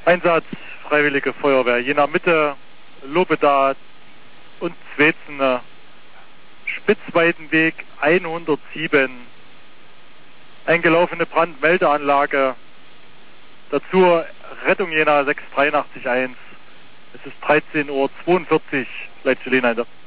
Einsatz Freiwillige Feuerwehr, Jena Mitte, Lobeda und Zwetzen, Spitzweidenweg 107, eingelaufene Brandmeldeanlage, dazu Rettung Jena 6881. Es ist 13:42 Uhr, Leitstelle Jena.